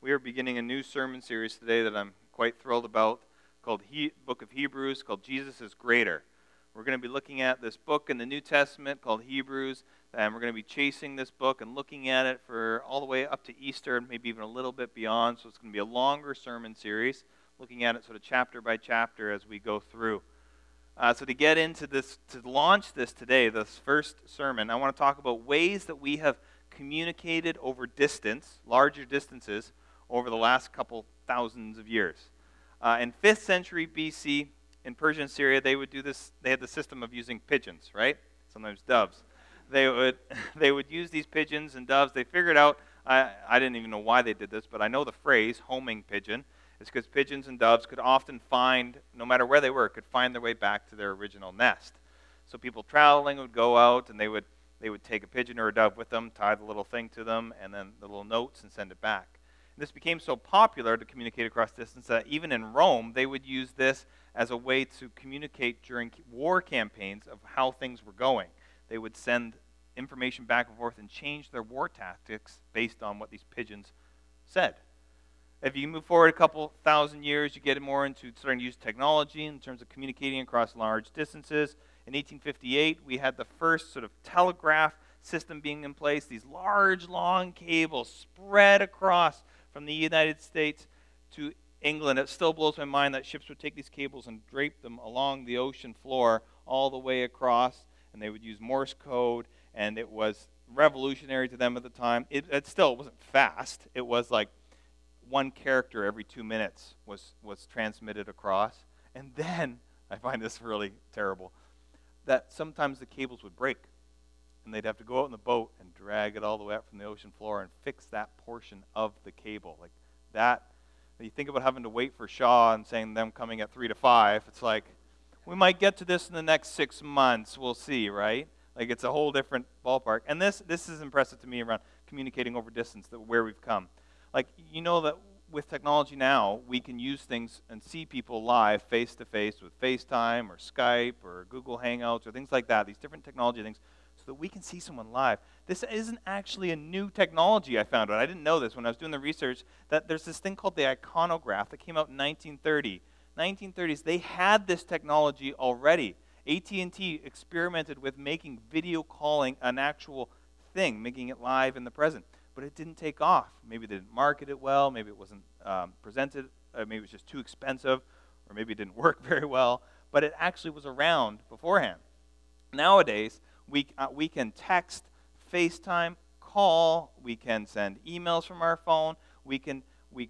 We are beginning a new sermon series today that I'm quite thrilled about called Book of Hebrews, called Jesus is Greater. We're going to be looking at this book in the New Testament called Hebrews, and we're going to be chasing this book and looking at it for all the way up to Easter and maybe even a little bit beyond. So it's going to be a longer sermon series, looking at it sort of chapter by chapter as we go through. So to get into this, to launch this today, this first sermon, I want to talk about ways that we have communicated over distance, larger distances, over the last couple thousands of years. In 5th century BC, in Persia and Syria, they would do this. They had the system of using pigeons, right? Sometimes doves. They would use these pigeons and doves. They figured out, I didn't even know why they did this, but I know the phrase homing pigeon. It's because pigeons and doves could often find, no matter where they were, could find their way back to their original nest. So people traveling would go out and they would take a pigeon or a dove with them, tie the little thing to them, and then the little notes and send it back. And this became so popular to communicate across distance that even in Rome, they would use this as a way to communicate during war campaigns of how things were going. They would send information back and forth and change their war tactics based on what these pigeons said. If you move forward a couple thousand years, you get more into starting to use technology in terms of communicating across large distances. In 1858, we had the first sort of telegraph system being in place, these large, long cables spread across from the United States to England. It still blows my mind that ships would take these cables and drape them along the ocean floor all the way across, and they would use Morse code, and it was revolutionary to them at the time. It still wasn't fast. It was like one character every 2 minutes was transmitted across. And then, I find this really terrible, that sometimes the cables would break, and they'd have to go out in the boat and drag it all the way up from the ocean floor and fix that portion of the cable. Like that, when you think about having to wait for Shaw and saying them coming at 3 to 5, it's like, we might get to this in the next 6 months, we'll see, right? Like it's a whole different ballpark. And this is impressive to me around communicating over distance, where we've come. Like, you know that with technology now, we can use things and see people live, face-to-face, with FaceTime or Skype or Google Hangouts or things like that, these different technology things, so that we can see someone live. This isn't actually a new technology, I found out. I didn't know this when I was doing the research, that there's this thing called the iconograph that came out in 1930. 1930s, they had this technology already. AT&T experimented with making video calling an actual thing, making it live in the present. But it didn't take off. Maybe they didn't market it well, maybe it wasn't presented, maybe it was just too expensive, or maybe it didn't work very well, but it actually was around beforehand. Nowadays, we can text, FaceTime, call, we can send emails from our phone, we can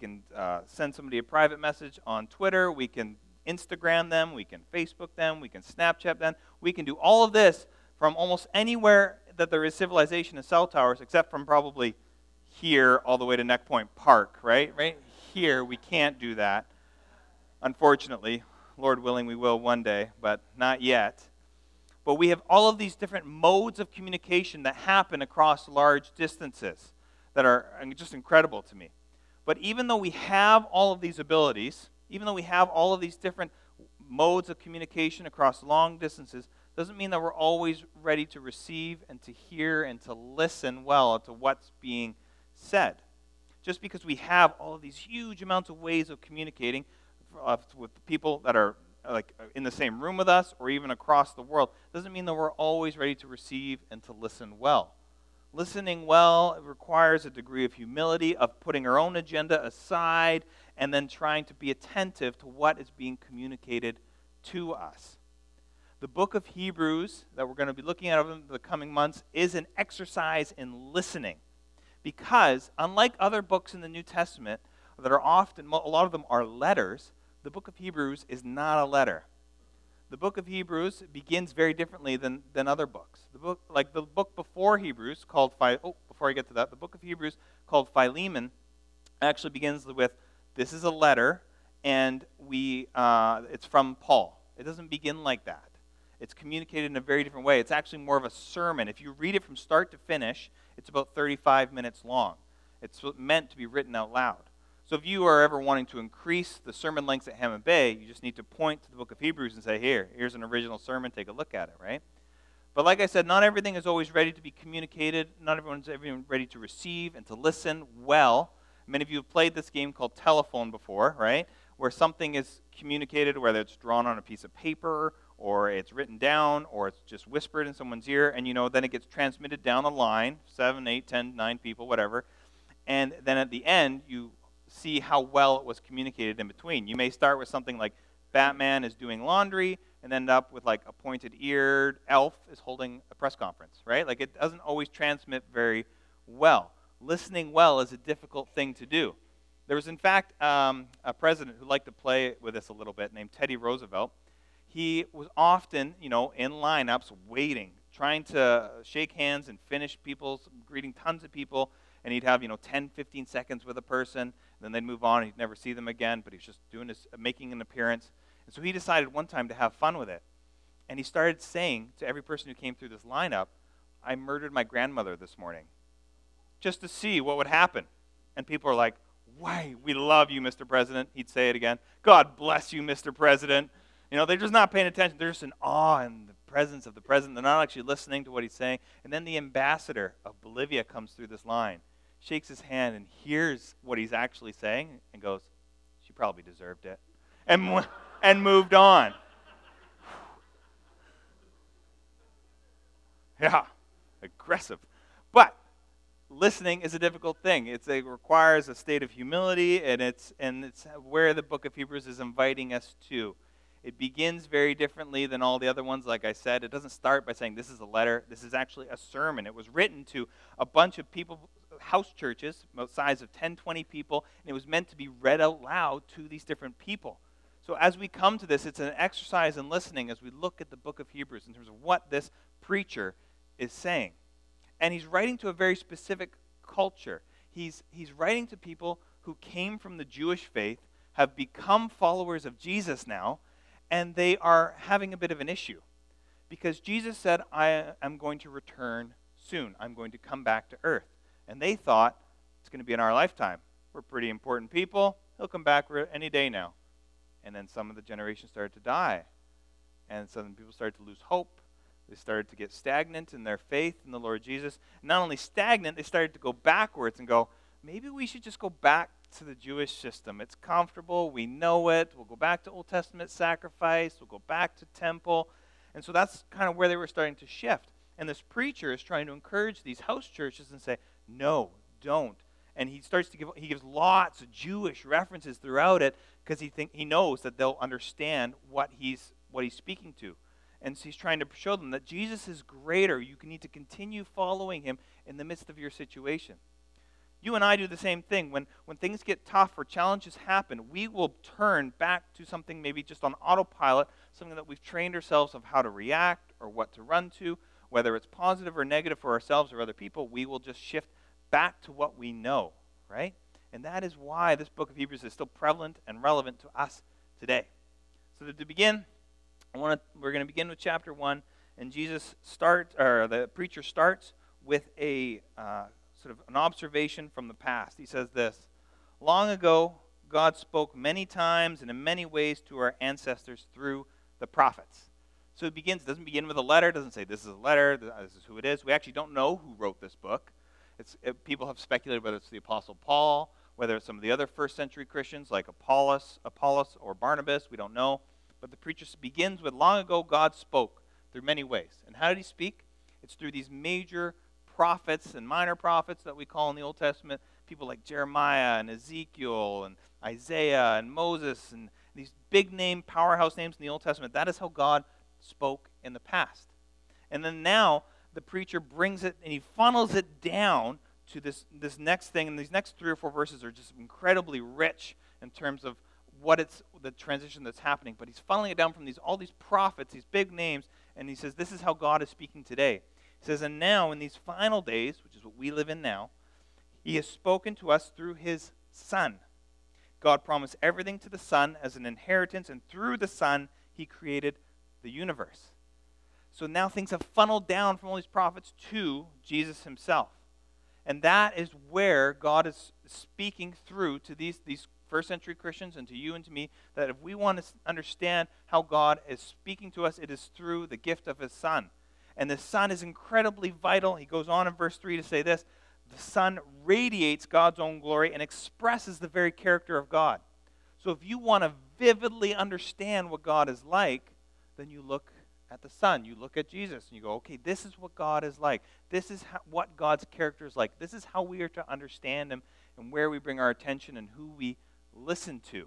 send somebody a private message on Twitter, we can Instagram them, we can Facebook them, we can Snapchat them, we can do all of this from almost anywhere that there is civilization and cell towers, except from probably here all the way to Neck Point Park, right? Right here, we can't do that. Unfortunately, Lord willing, we will one day, but not yet. But we have all of these different modes of communication that happen across large distances that are just incredible to me. But even though we have all of these abilities, even though we have all of these different modes of communication across long distances, doesn't mean that we're always ready to receive and to hear and to listen well to what's being said. Just because we have all of these huge amounts of ways of communicating with people that are like in the same room with us or even across the world, doesn't mean that we're always ready to receive and to listen well. Listening well requires a degree of humility, of putting our own agenda aside and then trying to be attentive to what is being communicated to us. The book of Hebrews that we're going to be looking at over the coming months is an exercise in listening. Because, unlike other books in the New Testament that are often, a lot of them are letters, the book of Hebrews is not a letter. The book of Hebrews begins very differently than other books. The book before Hebrews called, before I get to that, the book of Hebrews called Philemon actually begins with, this is a letter, and it's from Paul. It doesn't begin like that. It's communicated in a very different way. It's actually more of a sermon. If you read it from start to finish, it's about 35 minutes long. It's meant to be written out loud. So if you are ever wanting to increase the sermon lengths at Hammond Bay, you just need to point to the book of Hebrews and say, here's an original sermon, take a look at it, right? But like I said, not everything is always ready to be communicated. Not everyone's ready to receive and to listen well. Many of you have played this game called telephone before, right? Where something is communicated, whether it's drawn on a piece of paper, or it's written down, or it's just whispered in someone's ear, and then it gets transmitted down the line, 7, 8, 10, 9 people, whatever. And then at the end, you see how well it was communicated in between. You may start with something like Batman is doing laundry, and end up with like a pointed-eared elf is holding a press conference, right? Like it doesn't always transmit very well. Listening well is a difficult thing to do. There was, in fact, a president who liked to play with this a little bit named Teddy Roosevelt. He was often, in lineups waiting, trying to shake hands and finish greeting tons of people, and he'd have, 10, 15 seconds with a person, and then they'd move on, and he'd never see them again, but he was just making an appearance. And so he decided one time to have fun with it. And he started saying to every person who came through this lineup, "I murdered my grandmother this morning," just to see what would happen. And people are like, "Why, we love you, Mr. President." He'd say it again. "God bless you, Mr. President." They're just not paying attention. They're just in awe in the presence of the president. They're not actually listening to what he's saying. And then the ambassador of Bolivia comes through this line, shakes his hand, and hears what he's actually saying, and goes, "She probably deserved it," and moved on. Yeah, aggressive. But listening is a difficult thing. It requires a state of humility, and it's where the book of Hebrews is inviting us to. It begins very differently than all the other ones, like I said. It doesn't start by saying this is a letter. This is actually a sermon. It was written to a bunch of people, house churches, about the size of 10, 20 people, and it was meant to be read out loud to these different people. So as we come to this, it's an exercise in listening as we look at the book of Hebrews in terms of what this preacher is saying. And he's writing to a very specific culture. He's writing to people who came from the Jewish faith, have become followers of Jesus now, and they are having a bit of an issue. Because Jesus said, "I am going to return soon. I'm going to come back to earth." And they thought, it's going to be in our lifetime. We're pretty important people. He'll come back any day now. And then some of the generation started to die. And some people started to lose hope. They started to get stagnant in their faith in the Lord Jesus. And not only stagnant, they started to go backwards and go, maybe we should just go back to the Jewish system. It's comfortable. We know it. We'll go back to Old Testament sacrifice. We'll go back to temple. And so that's kind of where they were starting to shift. And this preacher is trying to encourage these house churches and say, no, don't. And he gives lots of Jewish references throughout it because he knows that they'll understand what he's speaking to. And so he's trying to show them that Jesus is greater. You need to continue following him in the midst of your situation. You and I do the same thing. When things get tough or challenges happen, we will turn back to something maybe just on autopilot, something that we've trained ourselves of how to react or what to run to, whether it's positive or negative for ourselves or other people. We will just shift back to what we know, right? And that is why this book of Hebrews is still prevalent and relevant to us today. So to begin, we're going to begin with chapter 1, and the preacher starts with a sort of an observation from the past. He says this: "Long ago, God spoke many times and in many ways to our ancestors through the prophets." So it doesn't begin with a letter. It doesn't say this is a letter, this is who it is. We actually don't know who wrote this book. People have speculated whether it's the Apostle Paul, whether it's some of the other first century Christians like Apollos or Barnabas. We don't know. But the preacher begins with, long ago God spoke through many ways. And how did he speak? It's through these major prophets and minor prophets that we call in the Old Testament, people like Jeremiah and Ezekiel and Isaiah and Moses and these big name, powerhouse names in the Old Testament. That is how God spoke in the past. And then now the preacher brings it and he funnels it down to this next thing. And these next 3 or 4 verses are just incredibly rich in terms of the transition that's happening. But he's funneling it down from all these prophets, these big names, and he says, this is how God is speaking today. He says, and now in these final days, which is what we live in now, he has spoken to us through his Son. God promised everything to the Son as an inheritance, and through the Son, he created the universe. So now things have funneled down from all these prophets to Jesus himself. And that is where God is speaking through to these first century Christians and to you and to me, that if we want to understand how God is speaking to us, it is through the gift of his Son. And the Son is incredibly vital. He goes on in verse 3 to say this: the Son radiates God's own glory and expresses the very character of God. So if you want to vividly understand what God is like, then you look at the Son. You look at Jesus and you go, okay, this is what God is like. This is what God's character is like. This is how we are to understand him and where we bring our attention and who we listen to.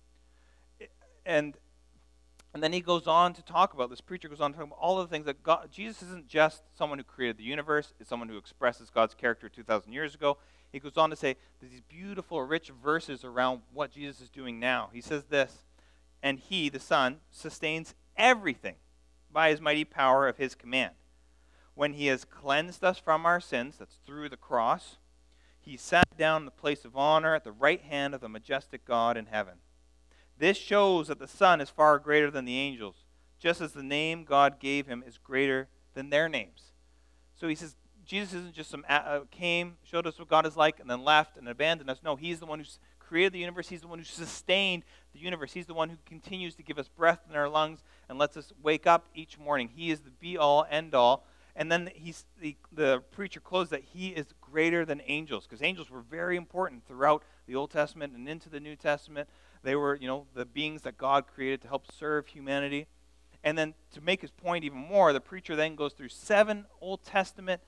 And then he goes on to talk about, this preacher goes on to talk about all of the things that God, Jesus isn't just someone who created the universe, it's someone who expresses God's character 2,000 years ago. He goes on to say there's these beautiful, rich verses around what Jesus is doing now. He says this, and he, the Son, sustains everything by his mighty power of his command. When he has cleansed us from our sins, that's through the cross, he sat down in the place of honor at the right hand of the majestic God in heaven. This shows that the Son is far greater than the angels, just as the name God gave him is greater than their names. So he says, Jesus isn't just came, showed us what God is like, and then left and abandoned us. No, he's the one who created the universe. He's the one who sustained the universe. He's the one who continues to give us breath in our lungs and lets us wake up each morning. He is the be-all, end-all. And then the preacher closed that he is greater than angels, because angels were very important throughout the Old Testament and into the New Testament. They were, the beings that God created to help serve humanity. And then to make his point even more, the preacher then goes through 7 Old Testament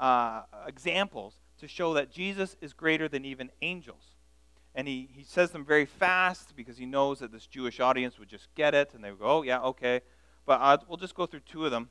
examples to show that Jesus is greater than even angels. And he says them very fast because he knows that this Jewish audience would just get it, and they would go, oh, yeah, okay. But we'll just go through 2 of them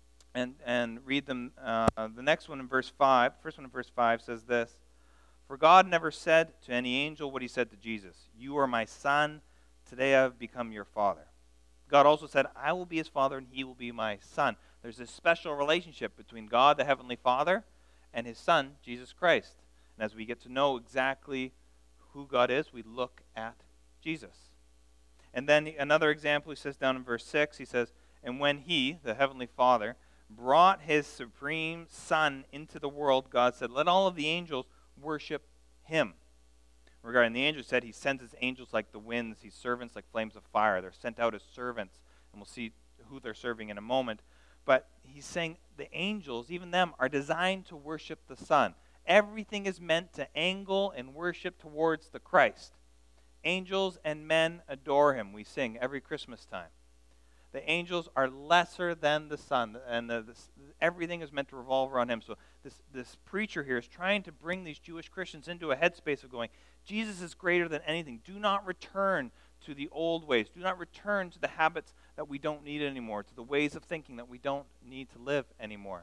and read them. The next one in verse 5, first one in verse 5 says this, for God never said to any angel what he said to Jesus, you are my son, today I have become your father. God also said, I will be his father and he will be my son. There's this special relationship between God, the Heavenly Father, and his Son, Jesus Christ. And as we get to know exactly who God is, we look at Jesus. And then another example he says down in verse 6, he says, and when he, the Heavenly Father, brought his supreme Son into the world, God said, let all of the angels worship him. Regarding the angels, said he sends his angels like the winds, his servants like flames of fire. They're sent out as servants, and we'll see who they're serving in a moment. But he's saying the angels, even them, are designed to worship the Son. Everything is meant to angle and worship towards the Christ. Angels and men adore him, we sing every Christmas time. The angels are lesser than the Son, and everything is meant to revolve around him. So this preacher here is trying to bring these Jewish Christians into a headspace of going, Jesus is greater than anything. Do not return to the old ways. Do not return to the habits that we don't need anymore, to the ways of thinking that we don't need to live anymore.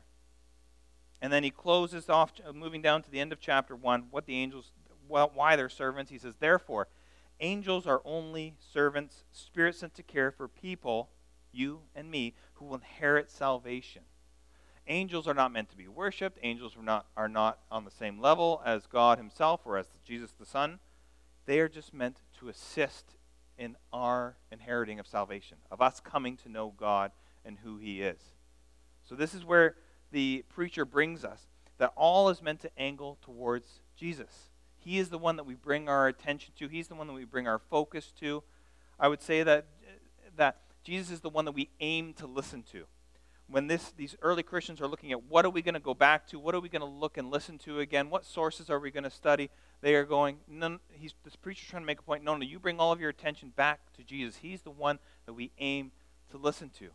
And then he closes off, moving down to the end of chapter 1, what the angels, why they're servants. He says, therefore, angels are only servants, spirits sent to care for people, you and me, who will inherit salvation. Angels are not meant to be worshipped. Angels are not on the same level as God himself or as Jesus the Son. They are just meant to assist in our inheriting of salvation, of us coming to know God and who he is. So this is where the preacher brings us, that all is meant to angle towards Jesus. He is the one that we bring our attention to. He's the one that we bring our focus to. I would say that Jesus is the one that we aim to listen to. When these early Christians are looking at what are we going to go back to, what are we going to look and listen to again, what sources are we going to study, they are going, this preacher's trying to make a point, no, you bring all of your attention back to Jesus. He's the one that we aim to listen to.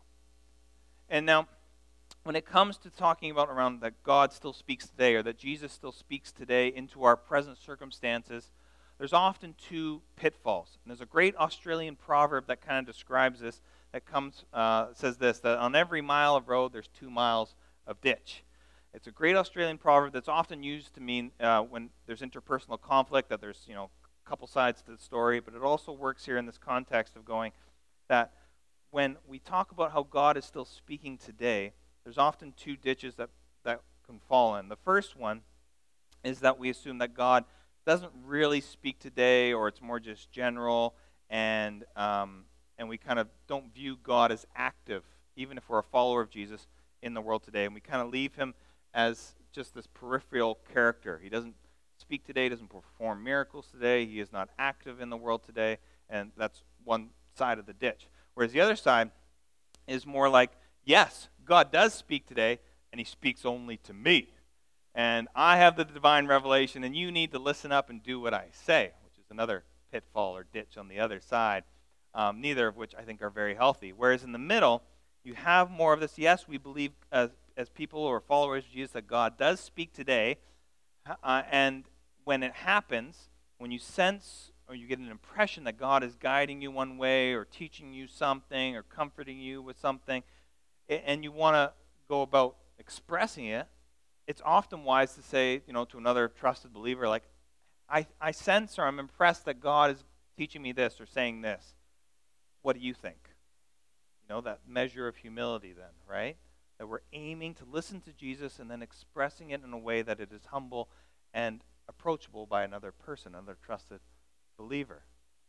And now, when it comes to talking about around that God still speaks today, or that Jesus still speaks today into our present circumstances, there's often 2 pitfalls. And there's a great Australian proverb that kind of describes this, that says this, that on every mile of road, there's 2 miles of ditch. It's a great Australian proverb that's often used to mean when there's interpersonal conflict, that there's, a couple sides to the story, but it also works here in this context of going that when we talk about how God is still speaking today, there's often 2 ditches that can fall in. The first one is that we assume that God doesn't really speak today, or it's more just general, and we kind of don't view God as active, even if we're a follower of Jesus in the world today. And we kind of leave him as just this peripheral character. He doesn't speak today, doesn't perform miracles today, he is not active in the world today, and that's one side of the ditch. Whereas the other side is more like, yes, God does speak today, and he speaks only to me. and I have the divine revelation, and you need to listen up and do what I say, which is another pitfall or ditch on the other side, neither of which I think are very healthy. Whereas in the middle, you have more of this. Yes, we believe as people or followers of Jesus that God does speak today, and when it happens, when you sense or you get an impression that God is guiding you one way or teaching you something or comforting you with something, and you want to go about expressing it, it's often wise to say, to another trusted believer, like, I sense or I'm impressed that God is teaching me this or saying this. What do you think? That measure of humility then, right? That we're aiming to listen to Jesus and then expressing it in a way that it is humble and approachable by another person, another trusted believer.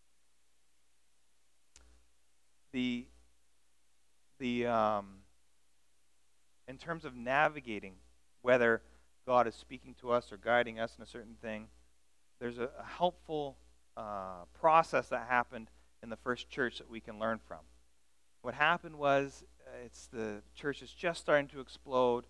In terms of navigating whether God is speaking to us or guiding us in a certain thing, there's a helpful process that happened in the first church that we can learn from. What happened was, the church is just starting to explode.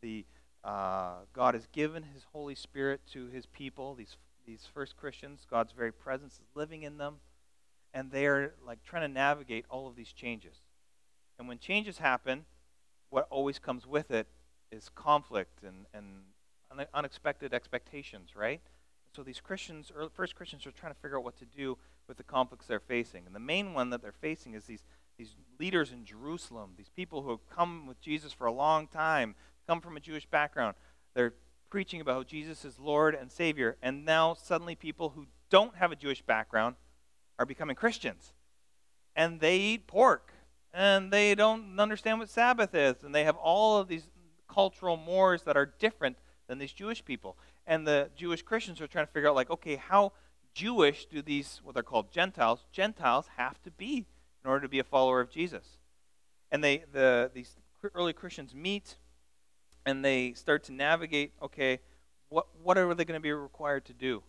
God has given His Holy Spirit to His people, these first Christians. God's very presence is living in them, and they are like trying to navigate all of these changes. And when changes happen, what always comes with it is conflict and unexpected expectations, right? So these Christians, first Christians, are trying to figure out what to do with the conflicts they're facing. And the main one that they're facing is these leaders in Jerusalem, these people who have come with Jesus for a long time, come from a Jewish background. They're preaching about how Jesus is Lord and Savior, and now suddenly people who don't have a Jewish background are becoming Christians. And they eat pork, and they don't understand what Sabbath is, and they have all of these cultural mores that are different than these Jewish people. And the Jewish Christians are trying to figure out, like, okay, how Jewish do these, what they're called Gentiles have to be in order to be a follower of Jesus? And these early Christians meet, and they start to navigate, okay, what are they going to be required to do?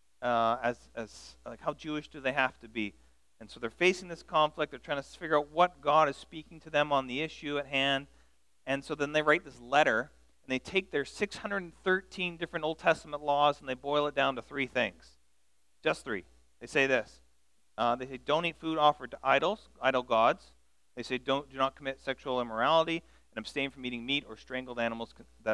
As like, how Jewish do they have to be? And so they're facing this conflict. They're trying to figure out what God is speaking to them on the issue at hand. And so then they write this letter, and they take their 613 different Old Testament laws, and they boil it down to three things. Just three. They say this. They say, don't eat food offered to idol gods. They say, do not commit sexual immorality, and abstain from eating meat or strangled animals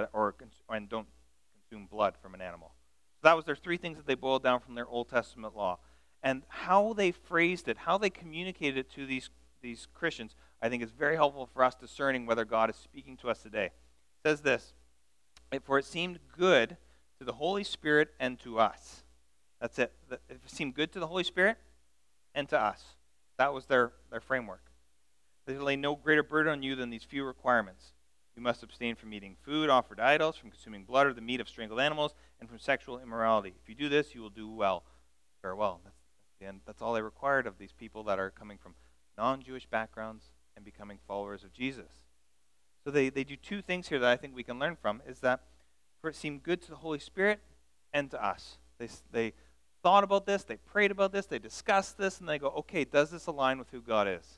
and don't consume blood from an animal. So that was their three things that they boiled down from their Old Testament law. And how they phrased it, how they communicated it to these Christians, I think is very helpful for us discerning whether God is speaking to us today. It says this, for it seemed good to the Holy Spirit and to us. That's it. It seemed good to the Holy Spirit and to us. That was their framework. They lay no greater burden on you than these few requirements. You must abstain from eating food offered to idols, from consuming blood or the meat of strangled animals, and from sexual immorality. If you do this, you will do well. Farewell. That's the end. That's all they required of these people that are coming from non-Jewish backgrounds and becoming followers of Jesus. So they do two things here that I think we can learn from, is that for it seemed good to the Holy Spirit and to us. They thought about this, they prayed about this, they discussed this, and they go, okay, does this align with who God is?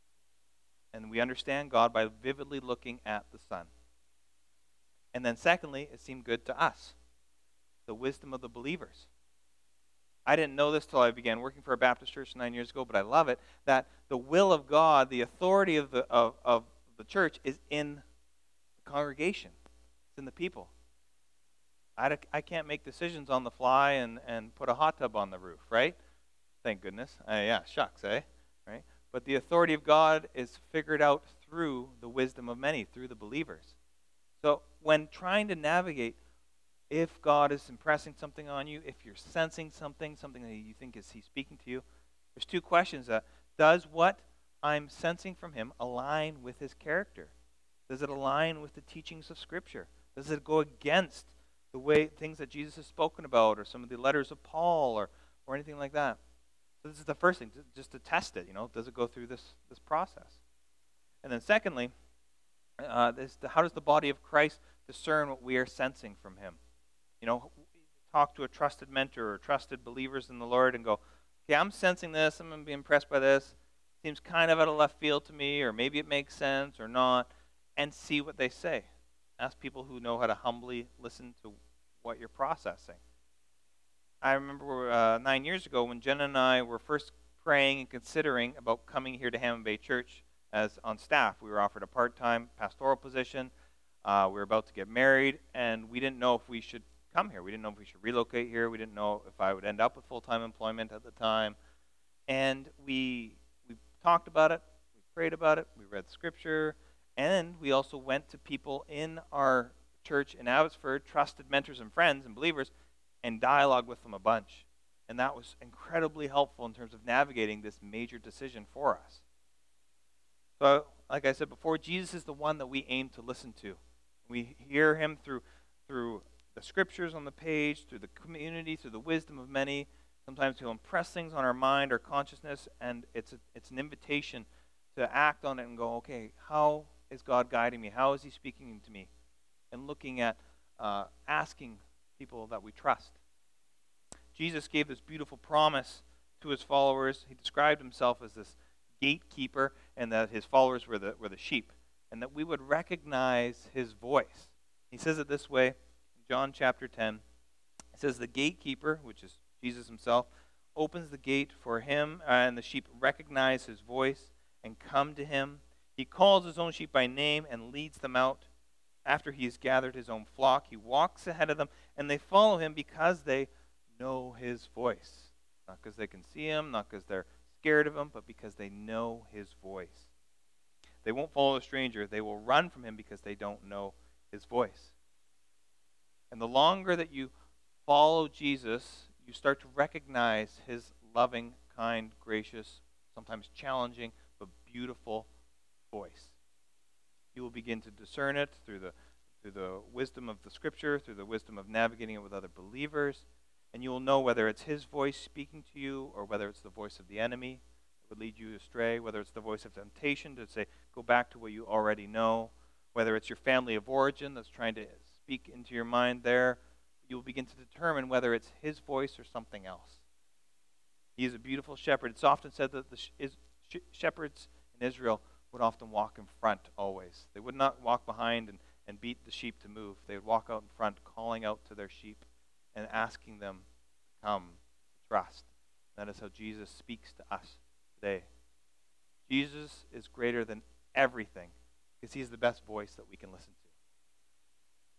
And we understand God by vividly looking at the Son. And then secondly, it seemed good to us, the wisdom of the believers. I didn't know this till I began working for a Baptist church 9 years ago, but I love it, that the will of God, the authority of the church is in the congregation. It's in the people. I can't make decisions on the fly and put a hot tub on the roof, right? Thank goodness. Shucks, eh? Right? But the authority of God is figured out through the wisdom of many, through the believers. So when trying to navigate, if God is impressing something on you, if you're sensing something that you think is He's speaking to you, there's two questions. Does what I'm sensing from Him align with His character? Does it align with the teachings of Scripture? Does it go against the way things that Jesus has spoken about, or some of the letters of Paul, or anything like that? So this is the first thing, just to test it. Does it go through this process? And then secondly, how does the body of Christ discern what we are sensing from Him? Talk to a trusted mentor or trusted believers in the Lord and go, okay, I'm sensing this. I'm going to be impressed by this. Seems kind of out of left field to me, or maybe it makes sense or not, and see what they say. Ask people who know how to humbly listen to what you're processing. I remember 9 years ago when Jen and I were first praying and considering about coming here to Hammond Bay Church as on staff. We were offered a part-time pastoral position. We were about to get married, and we didn't know if we should come here. We didn't know if we should relocate here. We didn't know if I would end up with full-time employment at the time. And we talked about it. We prayed about it. We read Scripture. And we also went to people in our church in Abbotsford, trusted mentors and friends and believers, and dialogued with them a bunch. And that was incredibly helpful in terms of navigating this major decision for us. So, like I said before, Jesus is the one that we aim to listen to. We hear him through the scriptures on the page, through the community, through the wisdom of many. Sometimes he'll impress things on our mind or consciousness, and it's an invitation to act on it and go, okay, how is God guiding me? How is he speaking to me? And looking at asking people that we trust. Jesus gave this beautiful promise to his followers. He described himself as this gatekeeper, and that his followers were the sheep, and that we would recognize his voice. He says it this way in John chapter 10. It says, the gatekeeper, which is Jesus himself, opens the gate for him, and the sheep recognize his voice and come to him. He calls his own sheep by name and leads them out. After he has gathered his own flock, he walks ahead of them, and they follow him because they know his voice. Not because they can see him, not because they're scared of him, but because they know his voice. They won't follow a stranger. They will run from him because they don't know his voice. And the longer that you follow Jesus, you start to recognize his loving, kind, gracious, sometimes challenging, but beautiful voice. You will begin to discern it through the wisdom of the scripture, through the wisdom of navigating it with other believers, and you will know whether it's his voice speaking to you or whether it's the voice of the enemy that would lead you astray, whether it's the voice of temptation to say, go back to what you already know, whether it's your family of origin that's trying to speak into your mind there. You will begin to determine whether it's his voice or something else. He is a beautiful shepherd. It's often said that the shepherds in Israel would often walk in front always. They would not walk behind and beat the sheep to move. They would walk out in front, calling out to their sheep and asking them to come, to trust. That is how Jesus speaks to us today. Jesus is greater than everything because he's the best voice that we can listen to.